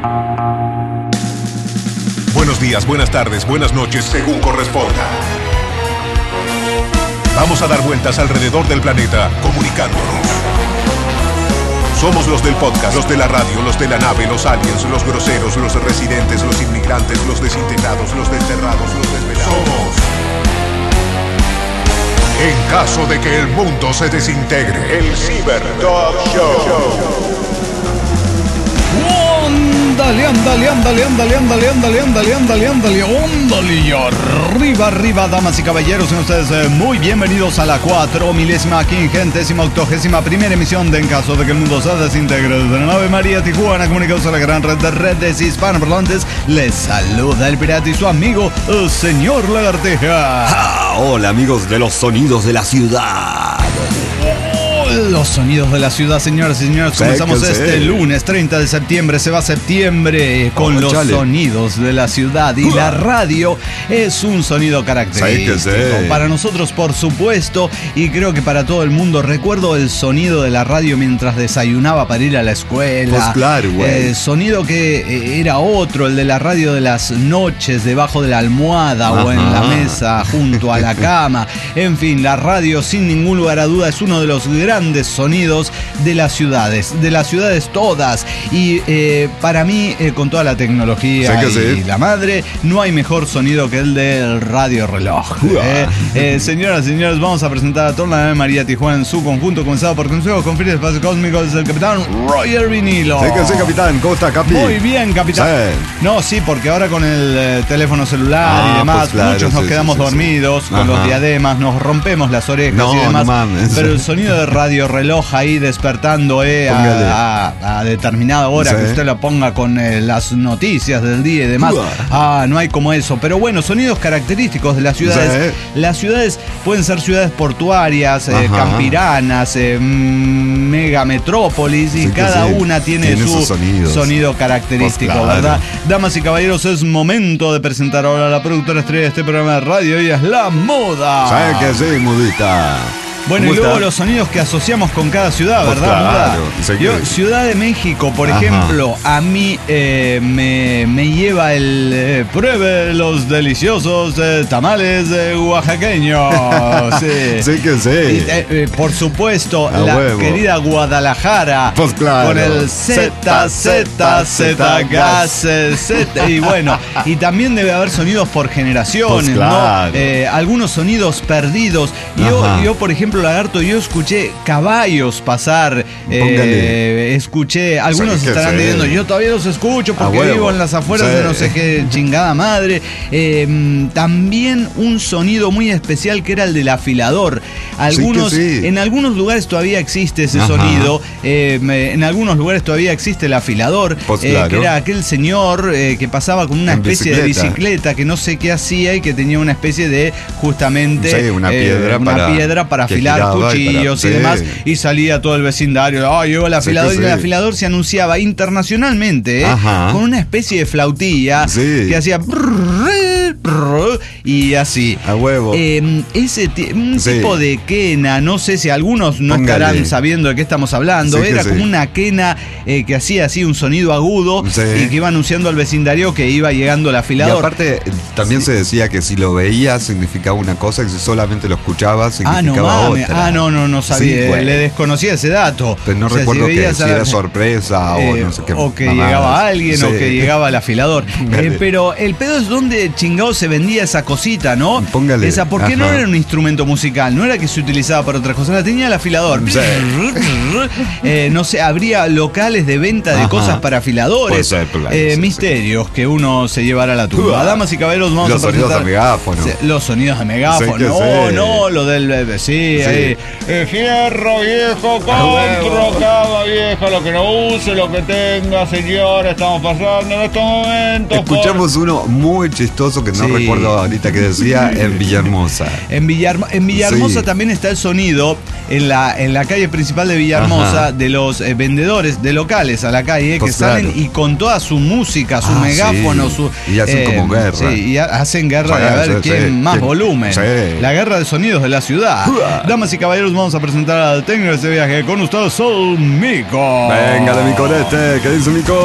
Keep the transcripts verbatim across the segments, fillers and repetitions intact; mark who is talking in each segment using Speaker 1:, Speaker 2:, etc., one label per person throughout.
Speaker 1: Buenos días, buenas tardes, buenas noches, según corresponda. Vamos a dar vueltas alrededor del planeta, comunicándonos. Somos los del podcast, los de la radio, los de la nave, los aliens, los groseros, los residentes, los inmigrantes, los desintegrados, los desterrados, los desvelados. Somos. En caso de que el mundo se desintegre, el Cyber Dog Show.
Speaker 2: Ándale, ándale, ándale, ándale, ándale, ándale, ándale, ándale, ándale, ándale, y arriba, arriba, damas y caballeros, sean ustedes eh, muy bienvenidos a la cuatro milésima, quingentésima, octogésima primera emisión de En caso de que el mundo se desintegre desde la nave María Tijuana, comunicados a la gran red de redes hispanoparlantes. Les saluda el pirata y su amigo, el señor Lagartija.
Speaker 3: Ah, hola amigos de los sonidos de la ciudad.
Speaker 2: Los sonidos de la ciudad, señoras y señores. Comenzamos sí, este sí. lunes treinta de septiembre. Se va septiembre con oh, los chale. sonidos de la ciudad. Y uh. la radio es un sonido característico. Sí, sí. Para nosotros, por supuesto, y creo que para todo el mundo. Recuerdo el sonido de la radio mientras desayunaba para ir a la escuela.
Speaker 3: Pues claro, güey.
Speaker 2: Eh, sonido que era otro, el de la radio de las noches, debajo de la almohada Ajá. o en la mesa, junto a la cama. En fin, la radio, sin ningún lugar a duda, es uno de los grandes sonidos de las ciudades, de las ciudades todas. Y eh, para mí, eh, con toda la tecnología y sí. la madre, no hay mejor sonido que el del radio reloj. Eh, eh, señoras y señores, vamos a presentar a toda la nave María Tijuana en su conjunto, comenzado por Consejo con Fines Espacio Cósmico, desde el capitán Roger Vinilo.
Speaker 3: Sí que sí, capitán. ¿Cómo está, capi?
Speaker 2: Muy bien, capitán. Sí. No, sí, porque ahora con el eh, teléfono celular ah, y demás, pues claro, muchos nos sí, quedamos sí, dormidos sí. con Ajá. los diademas, nos rompemos las orejas no, y demás. No pero el sonido de radio reloj ahí despertando eh, a, a, a determinada hora sí. que usted lo ponga con eh, las noticias del día y demás. Ah, no hay como eso. Pero bueno, sonidos característicos de las ciudades. Sí. Las ciudades pueden ser ciudades portuarias, eh, campiranas, eh, megametrópolis y sí cada sí. una tiene, tiene su sonido característico, pues claro. ¿verdad? Damas y caballeros, es momento de presentar ahora a la productora estrella de este programa de radio. Ella es La Moda.
Speaker 3: ¿Sabes qué sí, Mudita?
Speaker 2: Bueno, y luego está? Los sonidos que asociamos con cada ciudad, pues ¿verdad? Claro, Yo, que... Ciudad de México, por Ajá. ejemplo, a mí eh, me, me lleva el eh, pruebe los deliciosos eh, tamales eh, oaxaqueños. Sí.
Speaker 3: sí que sí.
Speaker 2: Y, eh, eh, por supuesto, a la huevo. querida Guadalajara.
Speaker 3: Pues claro.
Speaker 2: Con el Z, Z, Z, gas, Z. Y bueno, y también debe haber sonidos por generaciones, pues claro. ¿no? Eh, algunos sonidos perdidos. Yo, yo, por ejemplo, Lagarto, yo escuché caballos pasar, eh, escuché, algunos estarán diciendo, yo todavía los escucho porque vivo en las afueras sí. de no sé qué chingada madre. Eh, también un sonido muy especial que era el del afilador. Algunos, sí sí. En algunos lugares todavía existe ese Ajá. sonido, eh, en algunos lugares todavía existe el afilador, pues eh, claro. que era aquel señor eh, que pasaba con una en especie bicicleta. de bicicleta que no sé qué hacía y que tenía una especie de, justamente,
Speaker 3: sí, una piedra
Speaker 2: eh, una
Speaker 3: para,
Speaker 2: piedra para afilar cuchillos y, para, y demás, sí. y salía todo el vecindario, oh, llegó el afilador, sí, y el sí. afilador se anunciaba internacionalmente eh, con una especie de flautilla sí. que hacía brrr, brrr, y así.
Speaker 3: A huevo.
Speaker 2: Eh, ese t- un sí. tipo de quena, no sé si algunos no Póngale. estarán sabiendo de qué estamos hablando, sí, era como sí. una quena eh, que hacía así un sonido agudo sí. y que iba anunciando al vecindario que iba llegando el afilador.
Speaker 3: Y aparte también sí. se decía que si lo veías significaba una cosa, y si solamente lo escuchabas significaba
Speaker 2: ah, no,
Speaker 3: otra.
Speaker 2: Ah, no, no, no sabía, sí, bueno. le desconocía ese dato.
Speaker 3: Pero no o sea, recuerdo si que si era sorpresa eh, o no sé qué.
Speaker 2: O que mamadas. llegaba alguien sí. o que llegaba el afilador. eh, pero el pedo es donde chingado se vendía esa cosita, ¿no?
Speaker 3: Póngale.
Speaker 2: Esa, ¿por qué Ajá. no era un instrumento musical? No era que se utilizaba para otras cosas, la tenía el afilador. Sí. eh, no sé, habría locales de venta de Ajá. cosas para afiladores. Ser, claro, eh, sí, misterios sí. que uno se llevará a la tumba. Uh, Damas y caballeros, vamos
Speaker 3: los
Speaker 2: a presentar.
Speaker 3: Los sonidos de megáfono.
Speaker 2: Los sonidos de megáfono. Sí, no, sí. no, lo del. Sí, sí. Ahí. Eh, fierro viejo, compro cava vieja, lo que no use, lo que tenga, señor, estamos pasando en estos momentos.
Speaker 3: Escuchamos por... uno muy chistoso que no sí. recuerdo ahorita que decía en Villahermosa.
Speaker 2: En, Villarmo- en Villahermosa sí. también está el sonido en la, en la calle principal de Villahermosa Ajá. de los eh, vendedores de locales a la calle pues que claro. salen y con toda su música, su ah, megáfono,
Speaker 3: sí.
Speaker 2: su.
Speaker 3: Y hacen eh, como guerra.
Speaker 2: Sí, y hacen guerra sí, de a ver sí, quién sí. más ¿Quién? volumen. Sí. La guerra de sonidos de la ciudad. Uh. Damas y caballeros, vamos a presentar al técnico de este viaje con ustedes, el Mico.
Speaker 3: Venga, de Mico este, ¿qué dice Mico?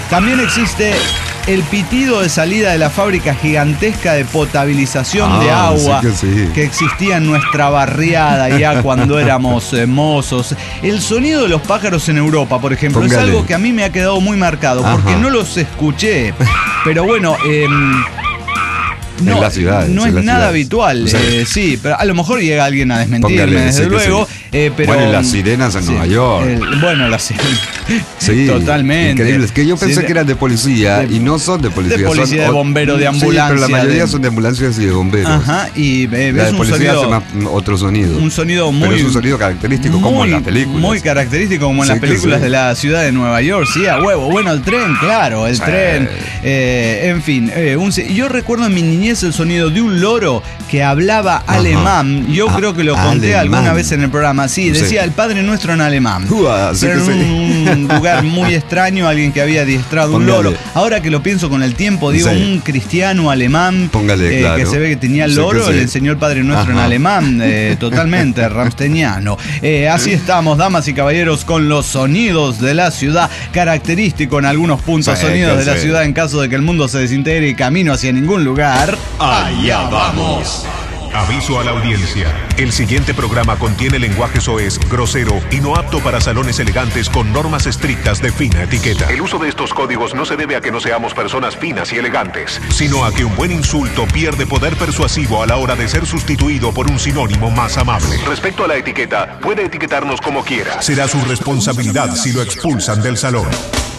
Speaker 2: También existe el pitido de salida de la fábrica gigantesca de potabilización ah, de agua
Speaker 3: sí que, sí.
Speaker 2: que existía en nuestra barriada ya cuando éramos eh, mozos. El sonido de los pájaros en Europa, por ejemplo, Póngale. es algo que a mí me ha quedado muy marcado Ajá. porque no los escuché. Pero bueno, eh, no,
Speaker 3: en la ciudad,
Speaker 2: no es
Speaker 3: nada
Speaker 2: ciudades. habitual, sí. Eh, sí, pero a lo mejor llega alguien a desmentirme, Póngale, desde sí luego. Sí. Eh, pero,
Speaker 3: bueno, las sirenas en sí, Nueva York.
Speaker 2: El, bueno, las sirenas.
Speaker 3: Sí,
Speaker 2: totalmente.
Speaker 3: Increíbles. Que yo pensé sí, que eran de policía de, y no son de policía.
Speaker 2: De policía,
Speaker 3: son,
Speaker 2: de bombero, de ambulancia.
Speaker 3: Sí, pero la mayoría
Speaker 2: de,
Speaker 3: son de ambulancias y de bomberos.
Speaker 2: Ajá, y eh,
Speaker 3: la
Speaker 2: ves
Speaker 3: de
Speaker 2: un
Speaker 3: policía
Speaker 2: sonido,
Speaker 3: hace más, otro sonido.
Speaker 2: Un sonido muy.
Speaker 3: Pero es un sonido característico
Speaker 2: muy,
Speaker 3: como en las películas.
Speaker 2: Muy característico como en sí, las películas sí. de la ciudad de Nueva York. Sí, a huevo. Bueno, el tren, claro, el sí. tren. Eh, en fin, eh, un, yo recuerdo en mi niñez el sonido de un loro que hablaba Ajá. alemán. Yo ah, creo que lo conté alemán. alguna vez en el programa. Sí, decía sí. el Padre Nuestro en alemán.
Speaker 3: Uh, sí
Speaker 2: Pero en
Speaker 3: sí.
Speaker 2: un lugar muy extraño, alguien que había adiestrado un loro. Ahora que lo pienso con el tiempo, digo, sí. un cristiano alemán
Speaker 3: Póngale,
Speaker 2: eh,
Speaker 3: claro.
Speaker 2: que se ve que tenía el loro, sí, le enseñó el Padre Nuestro Ajá. en alemán, eh, totalmente ramsteiniano. Eh, así estamos, damas y caballeros, con los sonidos de la ciudad, característico en algunos puntos, sí, sonidos de la sí. ciudad en caso de que el mundo se desintegre y camino hacia ningún lugar.
Speaker 1: Allá vamos. Aviso a la audiencia. El siguiente programa contiene lenguaje soez, grosero y no apto para salones elegantes con normas estrictas de fina etiqueta. El uso de estos códigos no se debe a que no seamos personas finas y elegantes, sino a que un buen insulto pierde poder persuasivo a la hora de ser sustituido por un sinónimo más amable. Respecto a la etiqueta, puede etiquetarnos como quiera. Será su responsabilidad si lo expulsan del salón.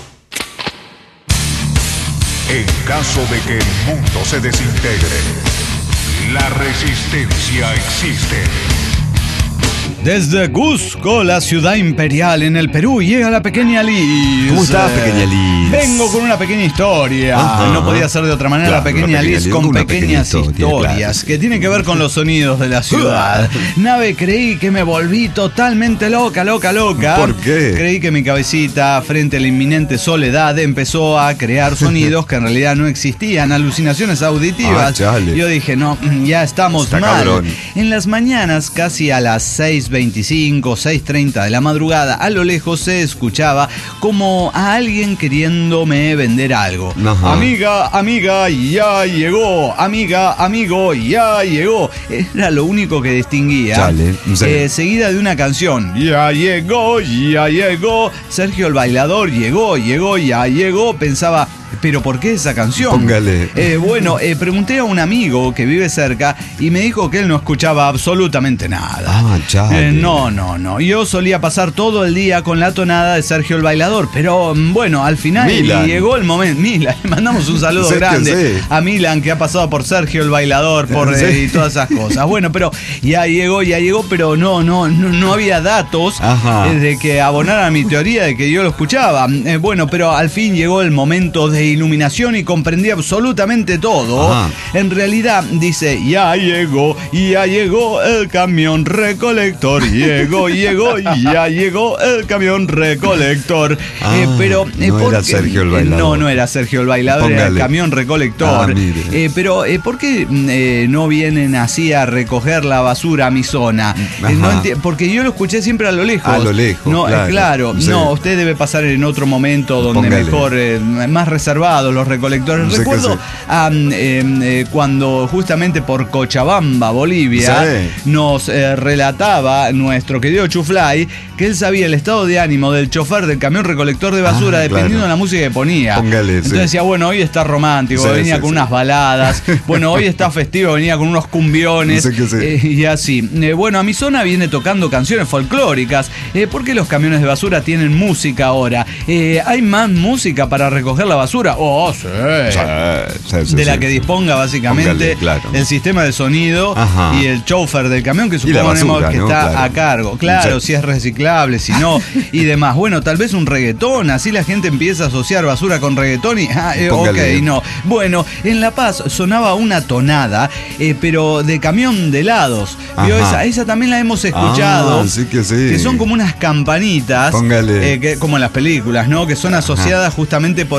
Speaker 1: En caso de que el mundo se desintegre, la resistencia existe.
Speaker 2: Desde Cusco, la ciudad imperial en el Perú, llega la pequeña Liz.
Speaker 3: ¿Cómo estás, pequeña Liz?
Speaker 2: Vengo con una pequeña historia. Ajá, no podía ser de otra manera, claro, la pequeña, pequeña Liz con pequeñas pequeña historia, historias claro. que tienen que ver con los sonidos de la ciudad. Nave, creí que me volví totalmente loca, loca, loca.
Speaker 3: ¿Por qué?
Speaker 2: Creí que mi cabecita, frente a la inminente soledad, empezó a crear sonidos que en realidad no existían, alucinaciones auditivas.
Speaker 3: Ah,
Speaker 2: Yo dije, no, ya estamos
Speaker 3: Está
Speaker 2: mal.
Speaker 3: Cabrón.
Speaker 2: En las mañanas, casi a las seis veinticinco, seis treinta de la madrugada, a lo lejos se escuchaba como a alguien queriéndome vender algo.
Speaker 3: Ajá.
Speaker 2: Amiga, amiga, ya llegó. Amiga, amigo, ya llegó. Era lo único que distinguía.
Speaker 3: Chale,
Speaker 2: eh, seguida de una canción. Ya llegó, ya llegó. Sergio el Bailador llegó, llegó, ya llegó. Pensaba, ¿pero por qué esa canción?
Speaker 3: Póngale.
Speaker 2: Eh, bueno, eh, pregunté a un amigo que vive cerca y me dijo que él no escuchaba absolutamente nada.
Speaker 3: Ah, chale.
Speaker 2: Eh, no, no, no. Yo solía pasar todo el día con la tonada de Sergio el Bailador, pero bueno, al final
Speaker 3: Milan.
Speaker 2: llegó el momento. Milan, le mandamos un saludo
Speaker 3: Sí,
Speaker 2: grande
Speaker 3: sí.
Speaker 2: a Milan, que ha pasado por Sergio el Bailador por,
Speaker 3: Sí.
Speaker 2: eh, y todas esas cosas. Bueno, pero ya llegó, ya llegó, pero no, no, no, no había datos eh, de que abonara mi teoría de que yo lo escuchaba. Eh, bueno, pero al fin llegó el momento de iluminación y comprendí absolutamente todo.
Speaker 3: Ajá.
Speaker 2: En realidad dice, ya llegó, ya llegó el camión recolector. Llegó, llegó, ya llegó el camión recolector.
Speaker 3: Ah,
Speaker 2: eh, pero eh,
Speaker 3: no
Speaker 2: ¿por
Speaker 3: era
Speaker 2: qué?
Speaker 3: Sergio el Bailador.
Speaker 2: No, no era Sergio el Bailador,
Speaker 3: Póngale.
Speaker 2: era el camión recolector.
Speaker 3: Ah, mire.
Speaker 2: eh, pero eh, ¿por qué eh, no vienen así a recoger la basura a mi zona? Eh, no enti- porque yo lo escuché siempre a lo lejos.
Speaker 3: A lo lejos,
Speaker 2: No, eh,
Speaker 3: claro.
Speaker 2: claro.
Speaker 3: Sí.
Speaker 2: No, usted debe pasar en otro momento donde
Speaker 3: Póngale.
Speaker 2: mejor, eh, más reservados los recolectores.
Speaker 3: Sí,
Speaker 2: Recuerdo
Speaker 3: que sí.
Speaker 2: ah, eh, eh, cuando justamente por Cochabamba, Bolivia,
Speaker 3: Sí.
Speaker 2: nos eh, relataba nuestro querido Chuflay que él sabía el estado de ánimo del chofer del camión recolector de basura
Speaker 3: Ah,
Speaker 2: dependiendo
Speaker 3: claro.
Speaker 2: de la música que ponía.
Speaker 3: Póngale,
Speaker 2: Entonces
Speaker 3: sí.
Speaker 2: decía, bueno, hoy está romántico,
Speaker 3: Sí,
Speaker 2: venía
Speaker 3: sí,
Speaker 2: con
Speaker 3: sí.
Speaker 2: unas baladas. Bueno, hoy está festivo, venía con unos cumbiones.
Speaker 3: Sí, que sí.
Speaker 2: eh, y así. Eh, bueno, a mi zona viene tocando canciones folclóricas. Eh, ¿Por qué los camiones de basura tienen música ahora? Eh, ¿Hay más música para recoger la basura? Oh, sí.
Speaker 3: Sí, sí, sí,
Speaker 2: de la
Speaker 3: sí.
Speaker 2: que disponga básicamente
Speaker 3: Póngale, claro.
Speaker 2: el sistema de sonido.
Speaker 3: Ajá.
Speaker 2: Y el chofer del camión que
Speaker 3: Y la
Speaker 2: suponemos
Speaker 3: basura,
Speaker 2: que
Speaker 3: ¿no?
Speaker 2: está
Speaker 3: Claro.
Speaker 2: a cargo. Claro,
Speaker 3: Sí.
Speaker 2: si es reciclable, si no, y demás. Bueno, tal vez un reggaetón, así la gente empieza a asociar basura con reggaetón y, ah, eh, ok,
Speaker 3: Póngale.
Speaker 2: no. Bueno, en La Paz sonaba una tonada, eh, pero de camión de helados. ¿Vio?
Speaker 3: Ajá.
Speaker 2: Esa, esa también la hemos escuchado.
Speaker 3: Ah, sí que sí.
Speaker 2: Que son como unas campanitas,
Speaker 3: Póngale.
Speaker 2: eh, que, como en las películas, ¿no? Que son asociadas justamente por el
Speaker 3: La,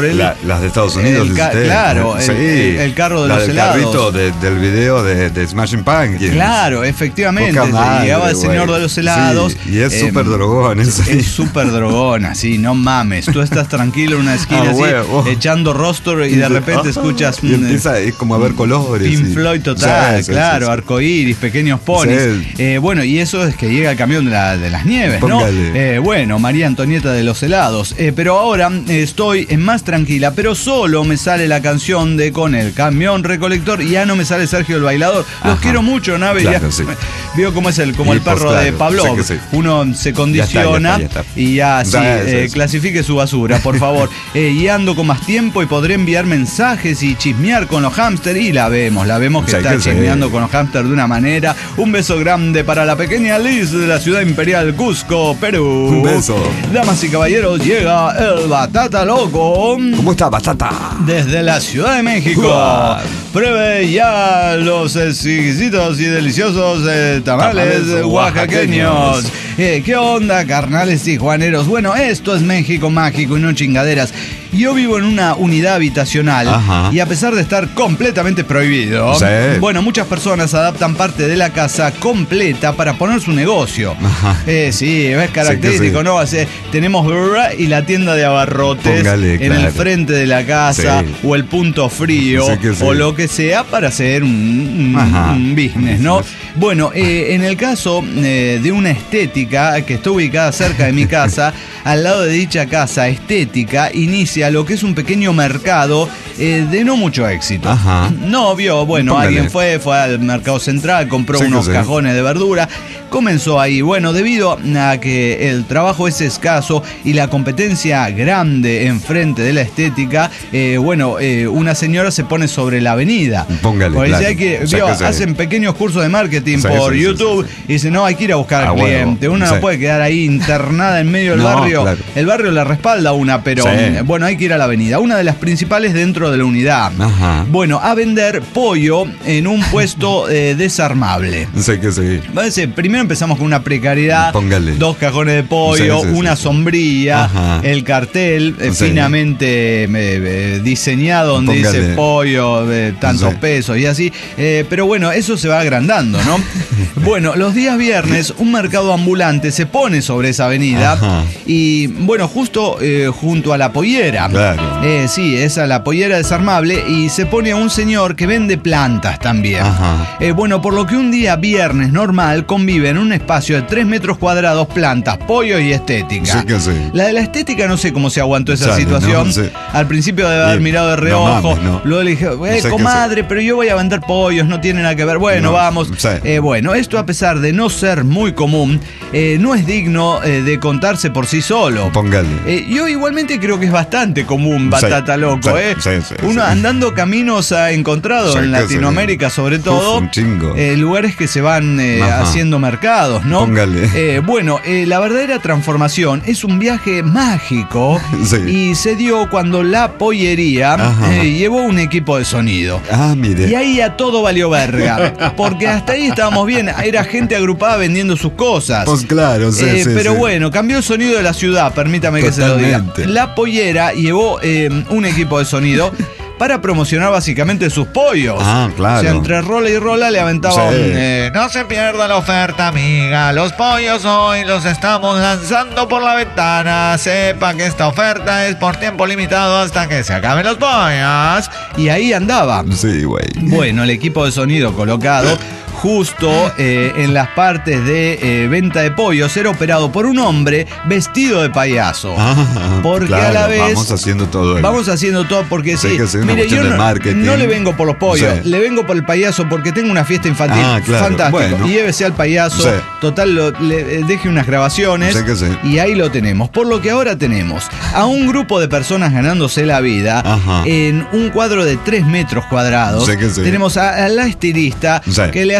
Speaker 3: Las de Estados Unidos.
Speaker 2: El ca- claro, el,
Speaker 3: sí.
Speaker 2: el, el carro de
Speaker 3: la
Speaker 2: los
Speaker 3: del
Speaker 2: helados.
Speaker 3: carrito de, del video de, de Smashing Pumpkins.
Speaker 2: Claro, efectivamente.
Speaker 3: Poca madre,
Speaker 2: llegaba el señor
Speaker 3: güey.
Speaker 2: de los helados.
Speaker 3: Sí, y es
Speaker 2: eh,
Speaker 3: súper drogón.
Speaker 2: Es súper drogón, así, no mames. Tú estás tranquilo en una esquina
Speaker 3: Ah,
Speaker 2: así,
Speaker 3: huevo.
Speaker 2: echando rostro y de repente
Speaker 3: Ah,
Speaker 2: escuchas
Speaker 3: y empieza es como a ver colores.
Speaker 2: Pink
Speaker 3: y-
Speaker 2: Floyd total,
Speaker 3: Sí, sí,
Speaker 2: claro,
Speaker 3: sí, sí.
Speaker 2: arcoíris, pequeños ponis.
Speaker 3: Sí.
Speaker 2: Eh, bueno, y eso es que llega el camión de, la, de las nieves, ¿no?
Speaker 3: Póngale.
Speaker 2: Eh, bueno, María Antonieta de los helados. Eh, pero ahora eh, estoy en más tranquila, pero solo me sale la canción de Con el camión recolector y ya no me sale Sergio el bailador. Los
Speaker 3: Ajá.
Speaker 2: quiero mucho, Nave.
Speaker 3: Claro,
Speaker 2: ya,
Speaker 3: sí.
Speaker 2: Vio cómo es el, como
Speaker 3: Y
Speaker 2: el perro
Speaker 3: pues, claro,
Speaker 2: de Pavlov.
Speaker 3: sé que sí.
Speaker 2: Uno se condiciona
Speaker 3: Ya está, ya está, ya está.
Speaker 2: y ya sí,
Speaker 3: Ya,
Speaker 2: eh,
Speaker 3: sí, sí.
Speaker 2: clasifique su basura, por favor. Eh, y ando con más tiempo y podré enviar mensajes y chismear con los hámster. Y la vemos, la vemos que
Speaker 3: Sí,
Speaker 2: está
Speaker 3: que sí.
Speaker 2: chismeando con los hámster de una manera. Un beso grande para la pequeña Liz de la ciudad imperial Cusco, Perú.
Speaker 3: Un beso.
Speaker 2: Damas y caballeros, llega el Batata Loco.
Speaker 3: ¿Cómo está, Batata?
Speaker 2: Desde la Ciudad de México.
Speaker 3: Uah.
Speaker 2: Pruebe ya los exquisitos y deliciosos eh, tamales,
Speaker 3: Tamales
Speaker 2: oaxaqueños.
Speaker 3: oaxaqueños.
Speaker 2: Eh, ¿Qué onda, carnales tijuaneros? Bueno, esto es México mágico y no chingaderas. Yo vivo en una unidad habitacional.
Speaker 3: Ajá.
Speaker 2: Y a pesar de estar completamente prohibido,
Speaker 3: Sí.
Speaker 2: bueno, muchas personas adaptan parte de la casa completa para poner su negocio.
Speaker 3: Ajá.
Speaker 2: Eh, sí, es característico,
Speaker 3: sí.
Speaker 2: ¿no? Hace- tenemos brr, y la tienda de abarrotes
Speaker 3: Póngale,
Speaker 2: en
Speaker 3: claro.
Speaker 2: el frente de la casa,
Speaker 3: Sí.
Speaker 2: o el punto frío,
Speaker 3: Sí que sí.
Speaker 2: o lo que sea para hacer un, un-
Speaker 3: Ajá.
Speaker 2: un business, ¿no? Bueno, eh, en el caso eh, de una estética que está ubicada cerca de mi casa, al lado de dicha casa estética, inicia lo que es un pequeño mercado eh, de no mucho éxito.
Speaker 3: Ajá.
Speaker 2: No, vio, bueno,
Speaker 3: Póngale.
Speaker 2: alguien fue, fue al mercado central, compró
Speaker 3: Sí que
Speaker 2: unos
Speaker 3: sí.
Speaker 2: cajones de verdura, comenzó ahí. Bueno, debido a que el trabajo es escaso y la competencia grande enfrente de la estética, eh, bueno, eh, una señora se pone sobre la avenida.
Speaker 3: Póngale,
Speaker 2: Porque
Speaker 3: claro.
Speaker 2: dice, hay que,
Speaker 3: O sea
Speaker 2: vio,
Speaker 3: que se-
Speaker 2: hacen pequeños cursos de marketing
Speaker 3: Sí,
Speaker 2: por
Speaker 3: sí, sí,
Speaker 2: YouTube
Speaker 3: sí, sí.
Speaker 2: y dice, no, hay que ir a buscar
Speaker 3: Ah,
Speaker 2: al
Speaker 3: huevo.
Speaker 2: cliente. Una no
Speaker 3: Sí.
Speaker 2: puede quedar ahí internada en medio del
Speaker 3: No,
Speaker 2: barrio.
Speaker 3: claro.
Speaker 2: El barrio la respalda una, pero
Speaker 3: Sí.
Speaker 2: mm, bueno, hay que ir a la avenida. Una de las principales dentro de la unidad.
Speaker 3: Ajá.
Speaker 2: Bueno, a vender pollo en un puesto eh, desarmable.
Speaker 3: Sí que sí.
Speaker 2: Parece, primero empezamos con una precariedad,
Speaker 3: Póngale.
Speaker 2: dos cajones de pollo,
Speaker 3: Sí, sí, sí,
Speaker 2: una
Speaker 3: sí.
Speaker 2: sombrilla,
Speaker 3: Ajá.
Speaker 2: el cartel eh,
Speaker 3: Sí.
Speaker 2: finamente eh, eh, diseñado donde
Speaker 3: Póngale.
Speaker 2: dice pollo, de tantos
Speaker 3: Sí.
Speaker 2: pesos y así. Eh, pero bueno, eso se va agrandando, ¿no? Bueno, los días viernes un mercado ambulante se pone sobre esa avenida
Speaker 3: Ajá.
Speaker 2: y bueno, justo eh, junto a la pollera.
Speaker 3: Claro.
Speaker 2: Eh, sí, esa la pollera desarmable y se pone a un señor que vende plantas también.
Speaker 3: Ajá.
Speaker 2: Eh, bueno, por lo que un día viernes normal convive en un espacio de tres metros cuadrados plantas, pollo y estética.
Speaker 3: Sí que sí.
Speaker 2: La de la estética no sé cómo se aguantó esa
Speaker 3: Sale,
Speaker 2: situación.
Speaker 3: no sé.
Speaker 2: Al principio de haber
Speaker 3: Bien.
Speaker 2: mirado de
Speaker 3: No
Speaker 2: reojo.
Speaker 3: mames, no.
Speaker 2: Luego le dije,
Speaker 3: No
Speaker 2: eh,
Speaker 3: sé qué
Speaker 2: comadre, pero yo voy a vender pollos, no tiene nada que ver. Bueno,
Speaker 3: No,
Speaker 2: vamos.
Speaker 3: sí.
Speaker 2: Eh, bueno, esto a pesar de no ser muy común, eh, no es digno eh, de contarse por sí solo.
Speaker 3: Póngale.
Speaker 2: Eh, yo igualmente creo que es bastante común, Batata
Speaker 3: Sí,
Speaker 2: Loco,
Speaker 3: sí,
Speaker 2: ¿eh?
Speaker 3: sí, sí,
Speaker 2: Uno
Speaker 3: sí.
Speaker 2: andando caminos ha encontrado
Speaker 3: Sí,
Speaker 2: en
Speaker 3: que
Speaker 2: Latinoamérica,
Speaker 3: sí.
Speaker 2: sobre
Speaker 3: Uf,
Speaker 2: todo,
Speaker 3: un chingo.
Speaker 2: eh, lugares que se van eh,
Speaker 3: Ajá.
Speaker 2: haciendo mercados, ¿no?
Speaker 3: Póngale.
Speaker 2: Eh, bueno, eh, la verdadera transformación es un viaje mágico
Speaker 3: Sí.
Speaker 2: y se dio cuando la pollería
Speaker 3: Ajá.
Speaker 2: eh, llevó un equipo de sonido.
Speaker 3: Ah, mire.
Speaker 2: Y ahí a todo valió verga, porque hasta ahí estábamos bien, era gente agrupada vendiendo sus cosas.
Speaker 3: Pues claro, sí,
Speaker 2: Eh,
Speaker 3: sí,
Speaker 2: pero
Speaker 3: sí.
Speaker 2: bueno, cambió el sonido de la ciudad, permítame que se lo diga.
Speaker 3: Totalmente.
Speaker 2: La pollera llevó eh, un equipo de sonido para promocionar básicamente sus pollos.
Speaker 3: Ah, claro.
Speaker 2: O sea, entre rola y rola le aventaba
Speaker 3: Sí.
Speaker 2: un, eh, no se pierda la oferta, amiga. Los pollos hoy los estamos lanzando por la ventana. Sepa que esta oferta es por tiempo limitado hasta que se acaben los pollos. Y ahí andaba.
Speaker 3: Sí, güey.
Speaker 2: Bueno, el equipo de sonido colocado justo eh, en las partes de eh, venta de pollos era operado por un hombre vestido de payaso.
Speaker 3: Ah,
Speaker 2: Porque
Speaker 3: claro,
Speaker 2: a la vez
Speaker 3: vamos haciendo todo el-
Speaker 2: vamos haciendo todo porque
Speaker 3: Sí,
Speaker 2: sí.
Speaker 3: que sí, una
Speaker 2: Mire,
Speaker 3: cuestión
Speaker 2: yo
Speaker 3: de
Speaker 2: no,
Speaker 3: marketing.
Speaker 2: no le vengo por los pollos,
Speaker 3: Sí.
Speaker 2: le vengo por el payaso porque tengo una fiesta infantil.
Speaker 3: Ah, claro,
Speaker 2: Fantástico.
Speaker 3: bueno.
Speaker 2: Y llévese al payaso.
Speaker 3: Sí.
Speaker 2: Total, lo- le, eh, deje unas grabaciones.
Speaker 3: Sí que sí.
Speaker 2: Y ahí lo tenemos. Por lo que ahora tenemos a un grupo de personas ganándose la vida
Speaker 3: Ajá.
Speaker 2: en un cuadro de tres metros cuadrados.
Speaker 3: Sí que sí.
Speaker 2: Tenemos a, a la estilista
Speaker 3: Sí.
Speaker 2: que le hace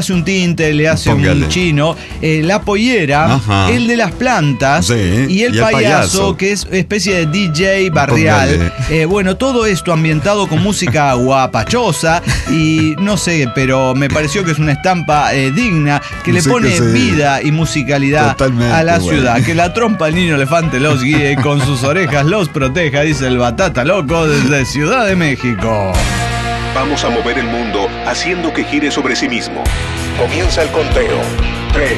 Speaker 2: hace un tinte, le hace Póngale. un chino, eh, la pollera, Ajá. el de las plantas sí, y, el, y el payaso, payaso, que es especie de D J barrial. Eh, bueno, todo esto ambientado con música guapachosa y no sé, pero me pareció que es una estampa eh, digna, que le sí, pone que vida y musicalidad Totalmente, a la bueno. ciudad. Que la trompa al niño elefante los guíe, con sus orejas los proteja, dice el Batata Loco desde Ciudad de México.
Speaker 1: Vamos a mover el mundo haciendo que gire sobre sí mismo. Comienza el conteo. Tres,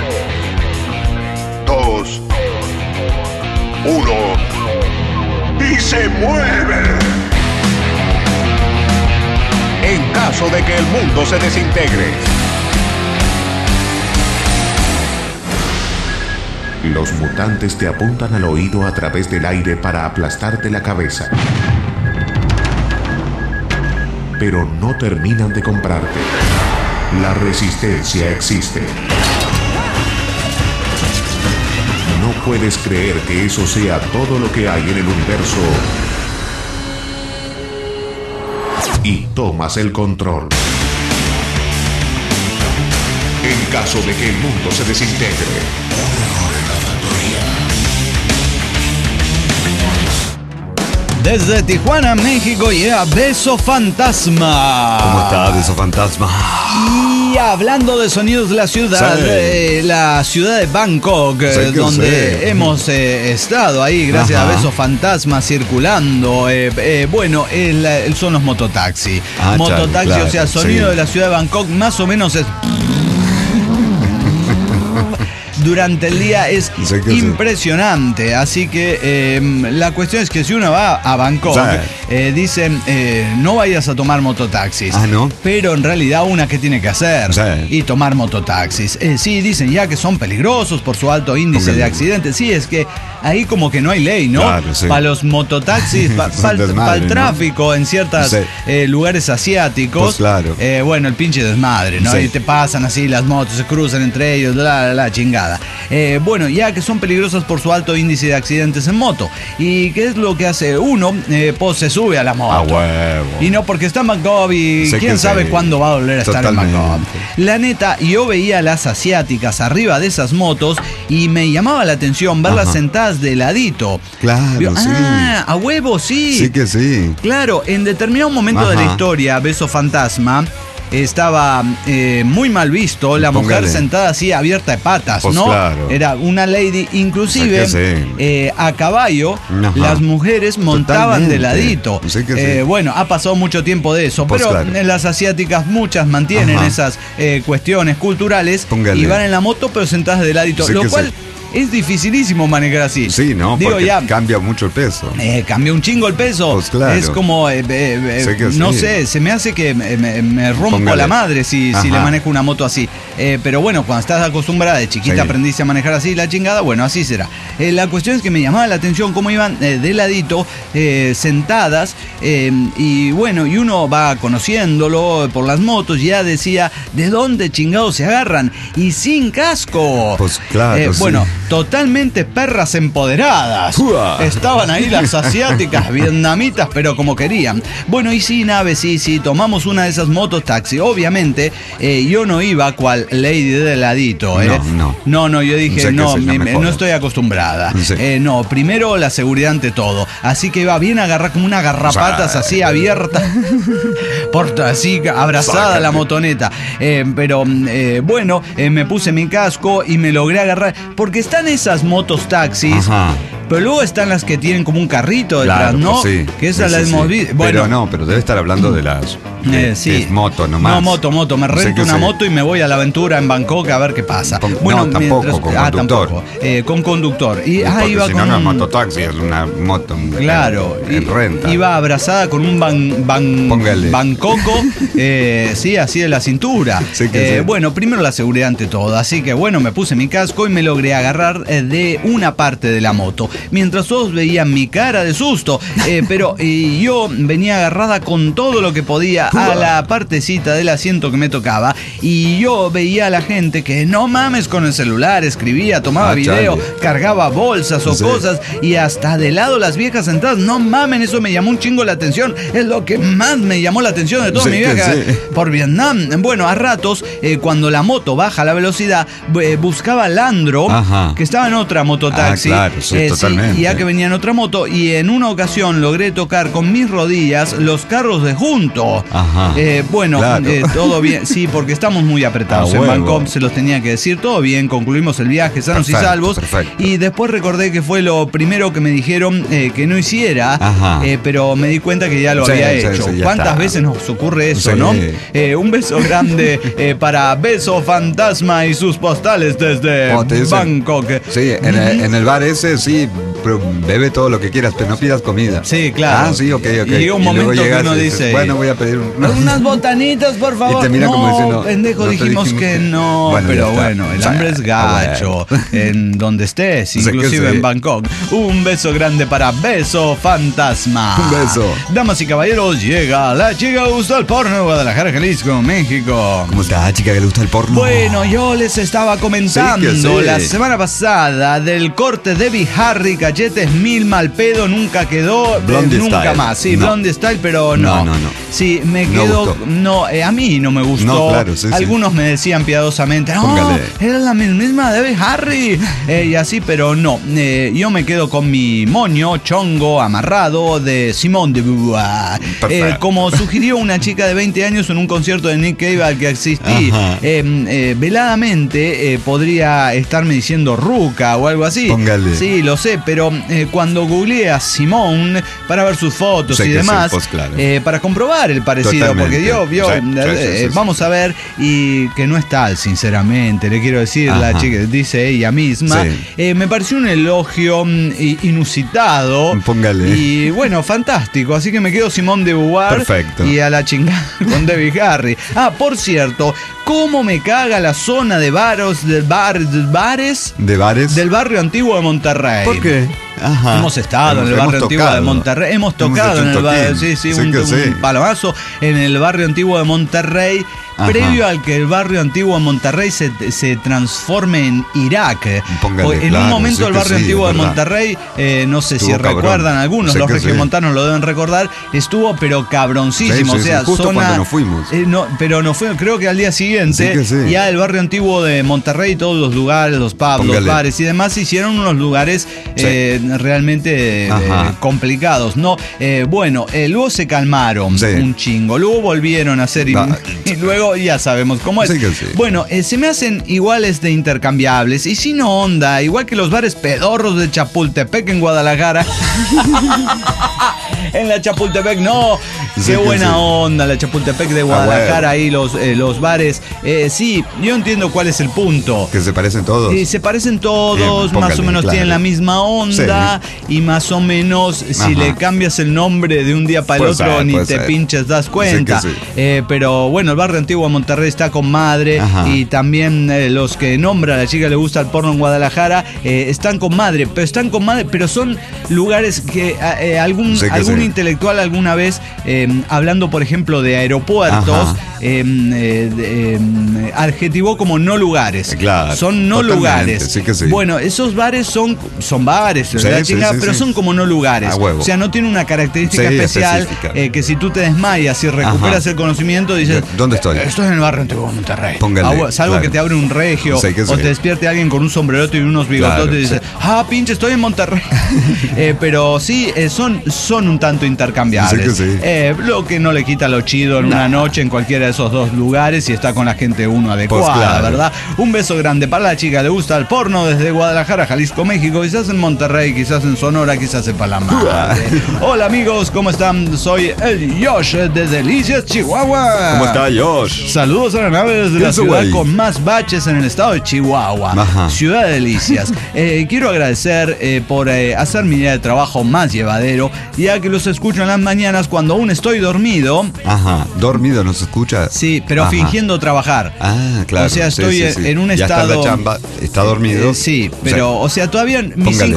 Speaker 1: dos, uno. ¡Y se mueve! En caso de que el mundo se desintegre. Los mutantes te apuntan al oído a través del aire para aplastarte la cabeza. Pero no terminan de comprarte. La resistencia existe. No puedes creer que eso sea todo lo que hay en el universo. Y tomas el control. En caso de que el mundo se desintegre.
Speaker 2: Desde Tijuana, México, llega Beso Fantasma.
Speaker 3: ¿Cómo está, Beso Fantasma?
Speaker 2: Y hablando de sonidos de la ciudad, sí. eh, la ciudad de Bangkok, eh, donde sé. hemos eh, estado ahí, gracias Ajá. a Beso Fantasma, circulando. Eh, eh, bueno, el, el, son los mototaxi. Ah, mototaxi, claro, o sea, sonido sí. de la ciudad de Bangkok, más o menos es... durante el día es impresionante. Sí. Así que eh, la cuestión es que si uno va a Bangkok, sí. eh, dicen eh, no vayas a tomar mototaxis.
Speaker 3: Ah, ¿no?
Speaker 2: Pero en realidad una que tiene que hacer sí. y tomar mototaxis. Eh, sí, dicen ya que son peligrosos por su alto índice Póngale. de accidentes. Sí, es que ahí como que no hay ley, ¿no? Claro, sí. Para los mototaxis, para pa, pa el tráfico, ¿no? En ciertos sí. eh, lugares asiáticos.
Speaker 3: Pues claro.
Speaker 2: Eh, bueno, el pinche desmadre, ¿no? Sí. Y te pasan así las motos, se cruzan entre ellos, la, la, la chingada. Eh, bueno, ya que son peligrosas por su alto índice de accidentes en moto. ¿Y qué es lo que hace uno? Eh, pues se sube a la moto.
Speaker 3: A huevo.
Speaker 2: Y no porque está en Bangkok y sé quién sabe sí. cuándo va a volver a Totalmente. estar en Bangkok. La neta, yo veía a las asiáticas arriba de esas motos y me llamaba la atención verlas Ajá. sentadas de ladito.
Speaker 3: Claro, Vio, sí.
Speaker 2: Ah, a huevo, sí.
Speaker 3: Sí que sí.
Speaker 2: Claro, en determinado momento Ajá. de la historia, Beso Fantasma... estaba eh, muy mal visto la Póngale. mujer sentada así abierta de patas, pues ¿no? Claro. Era una lady, inclusive sí eh, a caballo, Ajá. las mujeres montaban Totalmente. de ladito. Sí eh, sí. Bueno, ha pasado mucho tiempo de eso, pues pero claro. en las asiáticas muchas mantienen Ajá. esas eh, cuestiones culturales Póngale. y van en la moto pero sentadas de ladito, sí lo cual... Sí. Es dificilísimo manejar así.
Speaker 3: Sí, ¿no? Digo, porque ya, cambia mucho el peso.
Speaker 2: Eh, cambia un chingo el peso. Pues claro. Es como, eh, eh, sé no sí. sé, se me hace que me, me, me rompo Póngale. la madre si, si le manejo una moto así. Eh, pero bueno, cuando estás acostumbrada de chiquita, sí. aprendiste a manejar así la chingada, bueno, así será. Eh, la cuestión es que me llamaba la atención cómo iban eh, de ladito, eh, sentadas, eh, y bueno, y uno va conociéndolo por las motos, ya decía, ¿de dónde chingados se agarran? Y sin casco.
Speaker 3: Pues claro,
Speaker 2: eh,
Speaker 3: sí.
Speaker 2: Bueno, totalmente perras empoderadas. Uah. Estaban ahí las asiáticas, vietnamitas, pero como querían. Bueno, y sí, nave, sí, sí, tomamos una de esas motos taxi. Obviamente, eh, yo no iba cual lady de ladito. Eh. No, no. No, no, yo dije, sé no, me, no estoy acostumbrada. Sí. Eh, no, primero la seguridad ante todo. Así que iba bien agarrada, como una garrapatas o sea, así abierta. Por así, abrazada Sácate. la motoneta. Eh, pero eh, bueno, eh, me puse mi casco y me logré agarrar. Porque están esas motos taxis. Ajá. Pero luego están las que tienen como un carrito detrás, claro, ¿no? Pues sí, que esas sí, las sí, hemos visto.
Speaker 3: Sí. Bueno, pero no, pero debe estar hablando de las de,
Speaker 2: eh, sí.
Speaker 3: de moto nomás.
Speaker 2: No, moto, moto. Me rento una sí. moto y me voy a la aventura en Bangkok a ver qué pasa.
Speaker 3: Con, bueno, no, tampoco, mientras, con ah, conductor. Tampoco,
Speaker 2: eh, con conductor. Y
Speaker 3: ah,
Speaker 2: iba
Speaker 3: si
Speaker 2: con
Speaker 3: no, no es
Speaker 2: un...
Speaker 3: mototaxi, es una moto
Speaker 2: claro,
Speaker 3: en, en renta.
Speaker 2: Iba abrazada con un ban, ban, bancoco, eh, sí, así de la cintura. Sí que eh, sí. Bueno, primero la seguridad ante todo. Así que bueno, me puse mi casco y me logré agarrar eh, de una parte de la moto. mientras todos veían mi cara de susto. Eh, pero eh, yo venía agarrada con todo lo que podía a la partecita del asiento que me tocaba. Y yo veía a la gente que no mames con el celular, escribía, tomaba ah, video, chale. cargaba bolsas o sí. cosas. Y hasta de lado las viejas sentadas, no mamen, eso me llamó un chingo la atención. Es lo que más me llamó la atención de toda sí, mi vida sí. por Vietnam. Bueno, a ratos, eh, cuando la moto baja la velocidad, eh, buscaba a Landro, Ajá. que estaba en otra mototaxi.
Speaker 3: Ah, claro, sí,
Speaker 2: eh,
Speaker 3: totalmente.
Speaker 2: Sí, ya que venía en otra moto. Y en una ocasión logré tocar con mis rodillas los carros de junto.
Speaker 3: Ajá.
Speaker 2: Eh, bueno, claro. eh, todo bien. Sí, porque estamos muy apretados.
Speaker 3: Ah,
Speaker 2: en Bangkok se los tenía que decir. Todo bien, concluimos el viaje sanos perfecto, y salvos. Perfecto. Y después recordé que fue lo primero que me dijeron eh, que no hiciera. Eh, pero me di cuenta que ya lo sí, había sí, hecho. Sí, ¿Cuántas está. veces nos ocurre eso, sí. no? Eh, un beso grande eh, para Beso Fantasma y sus postales desde oh, Bangkok.
Speaker 3: Sí, en, el, en el bar ese sí, bebe todo lo que quieras, pero no pidas comida.
Speaker 2: Sí, claro.
Speaker 3: Ah, sí, ok, ok.
Speaker 2: Y llega un
Speaker 3: y
Speaker 2: momento que uno
Speaker 3: dices,
Speaker 2: dice,
Speaker 3: bueno, voy a pedir un...
Speaker 2: unas botanitas, por favor.
Speaker 3: Y te mira
Speaker 2: no,
Speaker 3: como diciendo,
Speaker 2: pendejo, no dijimos, dijimos que, que no. Bueno, pero bueno, el hambre es gacho. Bueno. En donde estés, inclusive sí. en Bangkok. Un beso grande para Beso Fantasma.
Speaker 3: Un beso.
Speaker 2: Damas y caballeros, llega la chica que le gusta el porno, Guadalajara, Jalisco, México.
Speaker 3: ¿Cómo está, chica que le gusta el porno?
Speaker 2: Bueno, yo les estaba comentando sí, sí. la semana pasada del corte de Debbie Harry, cachetes mil, mal pedo, nunca quedó,
Speaker 3: Blondie
Speaker 2: eh, nunca
Speaker 3: style.
Speaker 2: más. Sí,
Speaker 3: no.
Speaker 2: Blondie Style, pero no.
Speaker 3: No, no, no.
Speaker 2: Sí, me quedó, no, no eh, a mí no me gustó.
Speaker 3: No, claro, sí,
Speaker 2: Algunos
Speaker 3: sí.
Speaker 2: me decían piadosamente, no,
Speaker 3: Póngale.
Speaker 2: era la misma Debbie Harry, eh, y así, pero no. Eh, yo me quedo con mi moño chongo amarrado de Simone de Beauvoir. Eh, como sugirió una chica de veinte años en un concierto de Nick Cave al que asistí, eh, eh, veladamente eh, podría estarme diciendo Ruca o algo así.
Speaker 3: Póngale.
Speaker 2: Sí, lo sé, pero eh, cuando googleé a Simone para ver sus fotos sé y demás, sí, pues, claro. eh, para comprobar el parecido, Totalmente. porque yo, yo
Speaker 3: sí,
Speaker 2: eh,
Speaker 3: sí,
Speaker 2: eh,
Speaker 3: sí, sí,
Speaker 2: vamos
Speaker 3: sí.
Speaker 2: a ver, y que no es tal, sinceramente, le quiero decir, Ajá. la chica, dice ella misma, sí. eh, me pareció un elogio inusitado.
Speaker 3: Póngale.
Speaker 2: Y bueno, fantástico, así que me quedo Simone de Beauvoir.
Speaker 3: Perfecto.
Speaker 2: Y a la chingada con Debbie Harry. Ah, por cierto, ¿cómo me caga la zona de baros, de bar, de bares?
Speaker 3: ¿De bares?
Speaker 2: Del barrio antiguo de Monterrey.
Speaker 3: ¿Por qué? Ajá.
Speaker 2: Hemos estado hemos, en el barrio antiguo de Monterrey. Hemos tocado hemos en el barrio, sí, sí, sí un, un sí. palomazo en el barrio antiguo de Monterrey. Ajá. Previo al que el barrio antiguo de Monterrey se, se transforme en Irak.
Speaker 3: Póngale,
Speaker 2: en
Speaker 3: claro,
Speaker 2: un momento el barrio
Speaker 3: sí,
Speaker 2: antiguo de Monterrey, eh, no sé estuvo si cabrón. recuerdan algunos, sé los regiomontanos sí. lo deben recordar, estuvo pero cabroncísimo.
Speaker 3: Sí, sí,
Speaker 2: o sea,
Speaker 3: sí, justo
Speaker 2: zona,
Speaker 3: cuando nos fuimos.
Speaker 2: Eh, no, pero no fue, creo que al día siguiente, sí. ya el barrio antiguo de Monterrey, todos los lugares, los pubs, Póngale. los bares y demás, se hicieron unos lugares sí. eh, realmente eh, complicados, ¿no? Eh, bueno, eh, luego se calmaron sí. un chingo, luego volvieron a hacer y, no. y luego ya sabemos cómo es.
Speaker 3: Sí sí.
Speaker 2: Bueno, eh, se me hacen iguales de intercambiables y si no onda, igual que los bares pedorros de Chapultepec en Guadalajara. En la Chapultepec, no. Sí, Qué buena sí. onda la Chapultepec de Guadalajara, ah, bueno. ahí los, eh, los bares. Eh, sí, yo entiendo cuál es el punto.
Speaker 3: Que se parecen todos.
Speaker 2: Eh, se parecen todos, eh, póngale, más o menos claro. tienen la misma onda sí. y más o menos Ajá. si le cambias el nombre de un día para el otro ser, ni te ser. pinches das cuenta. Sí sí. Eh, pero bueno, el barrio antiguo de Monterrey está con madre Ajá. y también eh, los que nombra a la chica le gusta el porno en Guadalajara eh, están con madre, pero están con madre, pero son lugares que eh, algún, sí que algún sí. intelectual alguna vez eh, hablando por ejemplo de aeropuertos eh, eh, eh, adjetivó como no lugares.
Speaker 3: Claro,
Speaker 2: son no lugares.
Speaker 3: Sí que sí.
Speaker 2: Bueno, esos bares son, son bares, sí, ¿verdad, sí, chica? Sí, pero sí. son como no lugares. O sea, no tiene una característica sí, especial eh, que si tú te desmayas y recuperas Ajá. el conocimiento dices,
Speaker 3: ¿dónde estoy?
Speaker 2: Estoy en el barrio antiguo de Monterrey.
Speaker 3: Póngale,
Speaker 2: ah, salvo
Speaker 3: claro.
Speaker 2: que te abre un regio
Speaker 3: sí,
Speaker 2: o te despierte alguien con un sombrerote y unos bigototes claro, y dices, sí. ah, pinche, estoy en Monterrey. eh, pero sí, eh, son, son un tanto intercambiables. Sí, sí. Eh, lo que no le quita lo chido en nah. una noche en cualquiera de esos dos lugares y está con la gente uno adecuada, pues claro. ¿verdad? Un beso grande para la chica, le gusta el porno desde Guadalajara, Jalisco, México, quizás en Monterrey, quizás en Sonora, quizás en Palama. Hola amigos, ¿cómo están? Soy el Josh de Delicias, Chihuahua.
Speaker 3: ¿Cómo está Josh?
Speaker 2: Saludos a la nave desde la ciudad güey? con más baches en el estado de Chihuahua. Ajá. Ciudad de Delicias. eh, quiero agradecer eh, por eh, hacer mi día de trabajo más llevadero, ya que los escucho en las mañanas cuando aún estoy dormido.
Speaker 3: Ajá, dormido nos escucha.
Speaker 2: Sí, pero
Speaker 3: Ajá.
Speaker 2: fingiendo trabajar.
Speaker 3: Ah, claro.
Speaker 2: O sea, estoy sí, sí, sí.
Speaker 3: en
Speaker 2: un
Speaker 3: ya
Speaker 2: estado...
Speaker 3: Está, en la chamba, está dormido.
Speaker 2: Eh, sí, pero, o sea, o sea todavía mis
Speaker 3: Póngale.
Speaker 2: cinco sentidos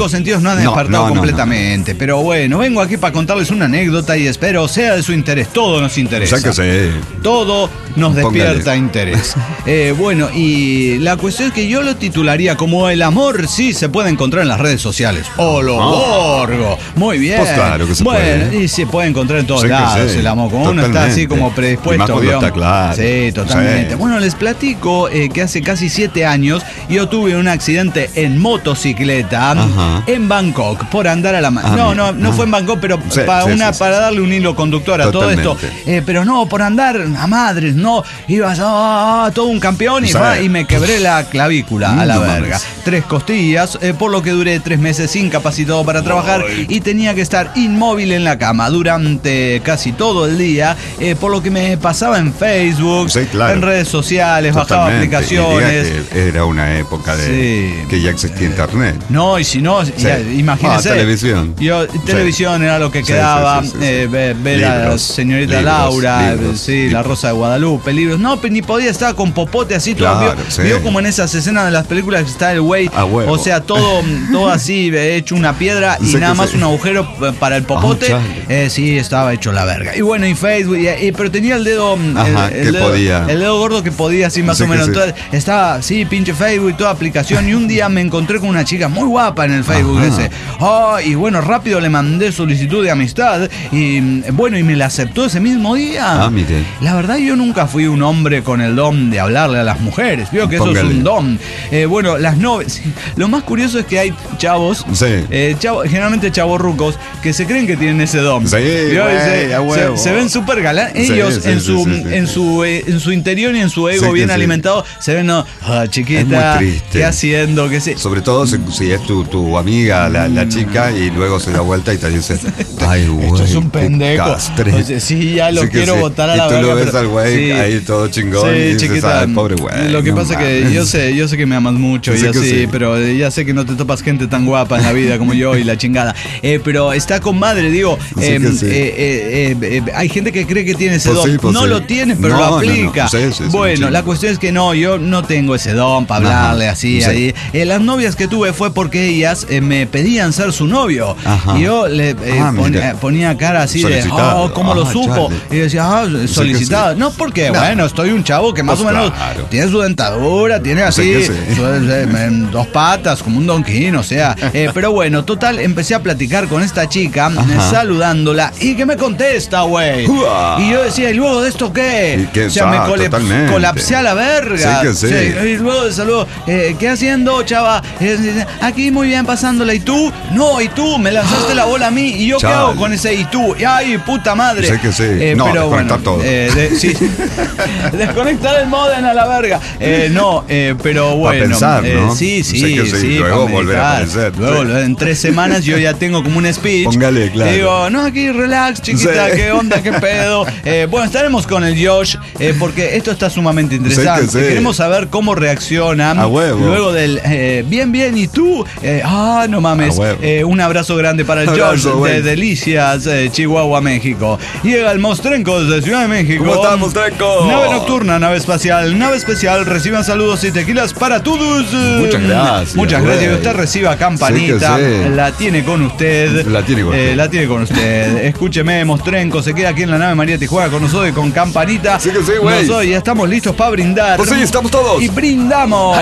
Speaker 2: no han despertado
Speaker 3: no, no,
Speaker 2: completamente. No, no. Pero bueno, vengo aquí para contarles una anécdota y espero sea de su interés. Todo nos interesa.
Speaker 3: O sea que sí.
Speaker 2: Todo nos
Speaker 3: Póngale.
Speaker 2: despierta interés. eh, bueno, y la cuestión es que yo lo titularía como el amor sí se puede encontrar en las redes sociales. ¡Oh, lo borgo! Muy bien.
Speaker 3: Pues claro que se
Speaker 2: bueno,
Speaker 3: puede.
Speaker 2: y se puede encontrar en todos
Speaker 3: Sí
Speaker 2: lados
Speaker 3: sí.
Speaker 2: el amor. Como
Speaker 3: Totalmente.
Speaker 2: uno está así como predispuesto.
Speaker 3: Y más cuando está claro.
Speaker 2: Sí, totalmente.
Speaker 3: Sí.
Speaker 2: Bueno, les platico eh, que hace casi siete años yo tuve un accidente en motocicleta
Speaker 3: Ajá.
Speaker 2: en Bangkok por andar a la mano.
Speaker 3: Ah,
Speaker 2: no, no, no
Speaker 3: ah.
Speaker 2: fue en Bangkok, pero
Speaker 3: Sí,
Speaker 2: para,
Speaker 3: sí,
Speaker 2: una,
Speaker 3: sí,
Speaker 2: para
Speaker 3: sí.
Speaker 2: darle un hilo conductor a
Speaker 3: Totalmente.
Speaker 2: todo esto. Eh, pero no, por andar a madres, no. Ibas a todo un campeón y,
Speaker 3: Sí.
Speaker 2: va, y me quebré la clavícula
Speaker 3: Mm,
Speaker 2: a la
Speaker 3: no
Speaker 2: verga.
Speaker 3: mames.
Speaker 2: Tres costillas, eh, por lo que duré tres meses incapacitado para trabajar
Speaker 3: Ay.
Speaker 2: y tenía que estar inmóvil en la cama durante casi todo el día, eh, por lo que me pasaba en Facebook,
Speaker 3: Sí, claro.
Speaker 2: en redes sociales, bajaba
Speaker 3: Totalmente.
Speaker 2: aplicaciones.
Speaker 3: Y diga que era una época de
Speaker 2: Sí.
Speaker 3: que ya existía internet.
Speaker 2: No, y si no, ya, imagínese.
Speaker 3: Ah, televisión.
Speaker 2: Yo, televisión era lo que
Speaker 3: Sí,
Speaker 2: quedaba,
Speaker 3: sí, sí, sí,
Speaker 2: eh,
Speaker 3: sí.
Speaker 2: ver, ver a la
Speaker 3: Libros,
Speaker 2: señorita
Speaker 3: libros,
Speaker 2: Laura,
Speaker 3: libros,
Speaker 2: sí,
Speaker 3: libros.
Speaker 2: la Rosa de Guadalupe, libros. No, pero ni podía estar con popote así todo.
Speaker 3: Claro,
Speaker 2: Vio,
Speaker 3: sí.
Speaker 2: vio como en esas escenas de las películas que está el güey.
Speaker 3: A huevo.
Speaker 2: O sea, todo, todo así, eh, hecho una piedra y
Speaker 3: Sí,
Speaker 2: nada
Speaker 3: que
Speaker 2: más
Speaker 3: sí.
Speaker 2: un agujero eh, para el popote.
Speaker 3: Ah,
Speaker 2: eh, sí, estaba hecho la verga. Y bueno, y Facebook, y, y- pero tenía el dedo. mm,
Speaker 3: Ajá,
Speaker 2: el,
Speaker 3: que
Speaker 2: el dedo,
Speaker 3: podía.
Speaker 2: El dedo gordo que podía, así más
Speaker 3: Sí,
Speaker 2: o
Speaker 3: que
Speaker 2: menos.
Speaker 3: sí.
Speaker 2: Entonces, estaba, sí, pinche Facebook y toda aplicación. Y un día me encontré con una chica muy guapa en el Facebook
Speaker 3: Ajá.
Speaker 2: ese. Oh, y bueno, rápido le mandé solicitud de amistad. Y mm, bueno, y me la aceptó ese mismo día.
Speaker 3: Ah, mire.
Speaker 2: La verdad, yo nunca fui un hombre con el don de hablarle a las mujeres. Veo que eso
Speaker 3: Póngale.
Speaker 2: es un don. Eh, bueno, las novias. Lo más curioso es que hay chavos,
Speaker 3: Sí.
Speaker 2: eh, chavo- generalmente chavos rucos, que se creen que tienen ese don.
Speaker 3: Sí,
Speaker 2: ¿Vio?
Speaker 3: güey,
Speaker 2: se,
Speaker 3: a huevo.
Speaker 2: se- se ven súper galán.
Speaker 3: Sí,
Speaker 2: Ellos
Speaker 3: sí,
Speaker 2: en,
Speaker 3: sí,
Speaker 2: su,
Speaker 3: sí, sí,
Speaker 2: en,
Speaker 3: sí.
Speaker 2: su, eh, en su interior y en su ego
Speaker 3: Sí, que
Speaker 2: bien
Speaker 3: sí.
Speaker 2: alimentado, se ven, no, ah, chiquita,
Speaker 3: Es muy triste.
Speaker 2: ¿qué haciendo? ¿Qué sé?
Speaker 3: Sobre todo si, si es tu, tu amiga, la, la chica, y luego se da vuelta y te dice, ay, güey,
Speaker 2: Esto es un
Speaker 3: qué
Speaker 2: pendejo.
Speaker 3: castre".
Speaker 2: O sea, sí, ya lo
Speaker 3: Sí que
Speaker 2: quiero
Speaker 3: sí.
Speaker 2: botar a
Speaker 3: y
Speaker 2: la
Speaker 3: tú
Speaker 2: verga.
Speaker 3: lo ves
Speaker 2: pero-
Speaker 3: al güey
Speaker 2: sí.
Speaker 3: ahí todo chingón y
Speaker 2: Sí,
Speaker 3: dices,
Speaker 2: chiquita.
Speaker 3: "Ay, pobre güey".
Speaker 2: Lo que
Speaker 3: no
Speaker 2: pasa que
Speaker 3: mames".
Speaker 2: yo sé, yo sé que me amas mucho,
Speaker 3: Sí
Speaker 2: ya
Speaker 3: que
Speaker 2: sí,
Speaker 3: sí.
Speaker 2: pero ya sé que no te topas gente tan guapa en la vida como yo y la chingada. Eh, pero está con madre, digo.
Speaker 3: Sí
Speaker 2: eh,
Speaker 3: que sí.
Speaker 2: eh, eh, eh, eh, hay gente que cree que tiene ese
Speaker 3: Pues
Speaker 2: don.
Speaker 3: sí, pues
Speaker 2: no
Speaker 3: sí.
Speaker 2: lo tiene, pero
Speaker 3: No,
Speaker 2: lo
Speaker 3: no, no.
Speaker 2: aplica.
Speaker 3: Sí, sí, sí,
Speaker 2: bueno,
Speaker 3: chingo.
Speaker 2: la cuestión es que no, yo no tengo ese don para
Speaker 3: Ajá.
Speaker 2: hablarle así.
Speaker 3: Sí.
Speaker 2: Ahí. Eh, las novias que tuve fue porque ellas eh, me pedían ser su novio.
Speaker 3: Ajá.
Speaker 2: Y yo le eh,
Speaker 3: Ah,
Speaker 2: pon-
Speaker 3: mira.
Speaker 2: eh, ponía cara así de,
Speaker 3: Solicitado.
Speaker 2: oh, ¿cómo lo
Speaker 3: Ah,
Speaker 2: supo?
Speaker 3: chale.
Speaker 2: Y decía, ah, solicitado.
Speaker 3: sí.
Speaker 2: No, porque,
Speaker 3: No.
Speaker 2: bueno, estoy un chavo que más
Speaker 3: Pues
Speaker 2: o menos
Speaker 3: claro.
Speaker 2: tiene su dentadura, tiene
Speaker 3: Sí
Speaker 2: así,
Speaker 3: que sí.
Speaker 2: su- eh, en dos patas, como un donquín, o sea. Eh, pero bueno, total, empecé a platicar con esta chica, eh,
Speaker 3: Ajá.
Speaker 2: saludándola, y que me contesta, güey.
Speaker 3: Uah.
Speaker 2: Y yo decía, ¿y luego de esto qué?
Speaker 3: ¿Y qué?
Speaker 2: O sea, me
Speaker 3: Ah,
Speaker 2: cole-
Speaker 3: totalmente.
Speaker 2: colapsé a la verga.
Speaker 3: Sí que sí.
Speaker 2: Y luego de saludo, eh, ¿qué haciendo, chava? Eh, aquí muy bien, pasándola. ¿Y tú? No, ¿y tú? Me lanzaste la bola a mí. ¿Y yo
Speaker 3: Chale.
Speaker 2: qué hago con ese y tú? Ay, puta madre.
Speaker 3: Sí que sí.
Speaker 2: Eh,
Speaker 3: No,
Speaker 2: pero
Speaker 3: desconectar
Speaker 2: bueno,
Speaker 3: todo.
Speaker 2: eh, de- sí. Desconectar el modem a la verga. Eh, no, eh, pero bueno.
Speaker 3: pensar,
Speaker 2: eh,
Speaker 3: ¿no?
Speaker 2: sí, sí,
Speaker 3: Sí que sí,
Speaker 2: sí.
Speaker 3: luego
Speaker 2: pa'
Speaker 3: volver a
Speaker 2: meditar.
Speaker 3: aparecer,
Speaker 2: Luego,
Speaker 3: sí.
Speaker 2: en tres semanas yo ya tengo como un speech.
Speaker 3: Póngale, claro.
Speaker 2: Y digo, no, aquí relax, chiquita,
Speaker 3: Sí.
Speaker 2: qué onda, qué pedo. Eh, bueno, estaremos con el Josh, eh, porque esto está sumamente interesante.
Speaker 3: Sí que sí.
Speaker 2: Queremos saber cómo reaccionan
Speaker 3: A huevo.
Speaker 2: luego del eh, bien, bien, y tú. Eh, ah, no mames.
Speaker 3: A huevo.
Speaker 2: Eh, un abrazo grande para el Josh
Speaker 3: Abrazo,
Speaker 2: de
Speaker 3: güey.
Speaker 2: Delicias, eh, Chihuahua, México. Llega el Mostrenco desde Ciudad de México.
Speaker 3: ¿Cómo estás, Mostrenco?
Speaker 2: Nave nocturna, nave espacial, nave especial. Reciban saludos y tequilas para todos.
Speaker 3: Muchas gracias,
Speaker 2: Muchas
Speaker 3: güey.
Speaker 2: gracias. Usted reciba campanita.
Speaker 3: Sí que sí.
Speaker 2: La tiene con usted.
Speaker 3: La tiene con
Speaker 2: Eh,
Speaker 3: usted.
Speaker 2: La tiene con usted. Escúcheme, Mostrenco. Se queda aquí en la nave María Tijuana con nosotros y con campanita.
Speaker 3: Sí que sí, güey.
Speaker 2: Nosotros ya estamos listos para brindar.
Speaker 3: Pues sí, estamos todos.
Speaker 2: Y brindamos.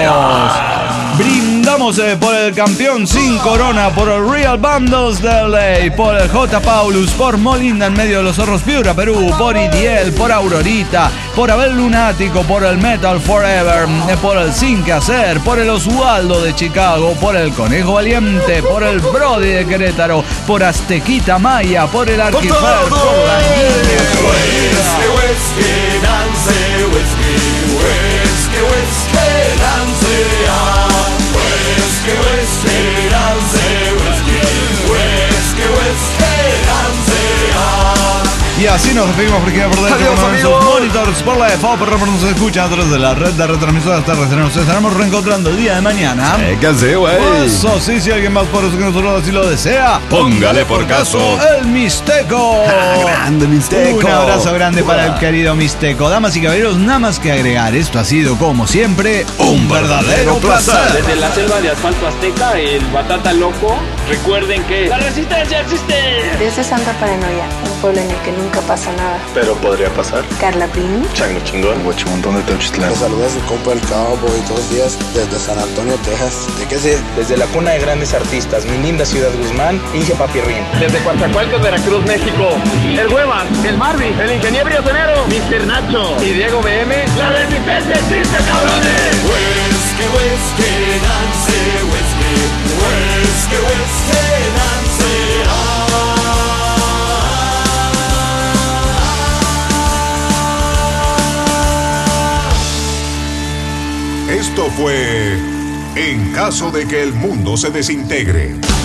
Speaker 2: Brindamos eh, por el campeón sin corona, por el Real Bundles de L A, por el J. Paulus, por Molinda en medio de los Zorros Piura, Perú, por Idiel, por Aurorita, por Abel Lunático, por el Metal Forever, eh, por el Sin Que Hacer, por el Oswaldo de Chicago, por el Conejo Valiente, por el Brody de Querétaro, por Aztequita Maya, por el Arquifer, por la niña.
Speaker 4: Whisky, whisky, Nancy, whisky, whisky, whisky, Nancy, ah. Whisky, whisky, Nancy, whisky, whisky, whisky, Nancy, ah.
Speaker 2: Y así nos despedimos porque por dentro con sus monitores por la F O P, pero nos escuchan a través de la red de retransmisoras terrestres. Nos estaremos reencontrando el día de mañana.
Speaker 3: Eh, ¿Qué hace, güey?
Speaker 2: Eso sí, si alguien más por eso que nosotros así lo desea,
Speaker 3: póngale por caso
Speaker 2: el Mixteco.
Speaker 3: Ah, grande Mixteco.
Speaker 2: Un abrazo grande para el querido Mixteco. Damas y caballeros, nada más que agregar. Esto ha sido, como siempre, un verdadero placer.
Speaker 5: Desde la selva de asfalto azteca, el Batata Loco, recuerden que la resistencia existe.
Speaker 6: Desde Santa Paranoia, un pueblo en el que nunca pasa nada.
Speaker 7: Pero podría pasar.
Speaker 6: Carla Pini.
Speaker 7: Chango Chingón.
Speaker 8: Guachimontón de Teuchitlán.
Speaker 9: Te saluda su compa el Cowboy todos los días desde San Antonio, Texas. ¿De qué sé?
Speaker 10: Desde la cuna de grandes artistas, mi linda ciudad Guzmán, Inge Papirrín.
Speaker 5: Desde Coatzacoalcos, Veracruz, México, el Huevas, el Marvin, el Ingeniero Sonero, mister Nacho y Diego B M. ¡La resistencia existe, cabrones!
Speaker 4: Whisky, whisky, Nancy, whisky, whisky, whisky, Nancy,
Speaker 1: Esto fue En caso de que el mundo se desintegre.